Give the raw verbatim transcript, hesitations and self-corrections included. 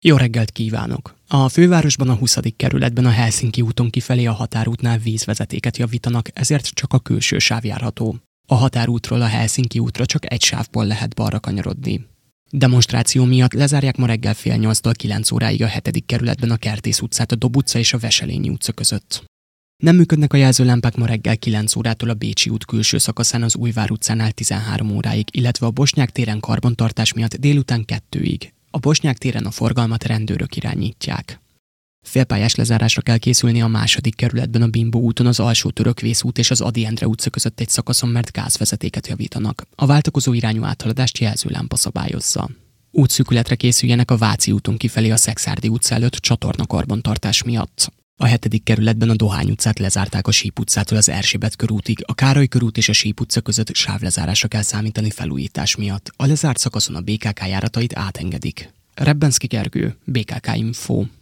Jó reggelt kívánok! A fővárosban a huszadik kerületben a Helsinki úton kifelé a határútnál vízvezetéket javítanak, ezért csak a külső sáv járható. A határútról a Helsinki útra csak egy sávból lehet balra kanyarodni. Demonstráció miatt lezárják ma reggel fél nyolctól kilenc óráig a hetedik kerületben a Kertész utcát a Dob utca és a Veselényi utca között. Nem működnek a jelzőlámpák ma reggel kilenc órától a Bécsi út külső szakaszán az Újvár utcánál tizenhárom óráig, illetve a Bosnyák téren karbantartás miatt délután kettőig. A Bosnyák téren a forgalmat rendőrök irányítják. Félpályás lezárásra kell készülni a második kerületben a Bimbo úton az Alsó Törökvész út és az Ady Endre utca között egy szakaszon, mert gázvezetéket javítanak. A váltakozó irányú áthaladást jelzőlámpa szabályozza. Útszűkületre készüljenek a Váci úton kifelé a Szekszárdi utca előtt csatornakarbantartás miatt. A hetedik kerületben a Dohány utcát lezárták a Síp utcától az Erzsébet körútig, a Károly körút és a Síp utca között sávlezárásra kell számítani felújítás miatt. A lezárt szakaszon a bé ká ká járatait átengedik. Rebbenszky Gergő, bé ká ká Info.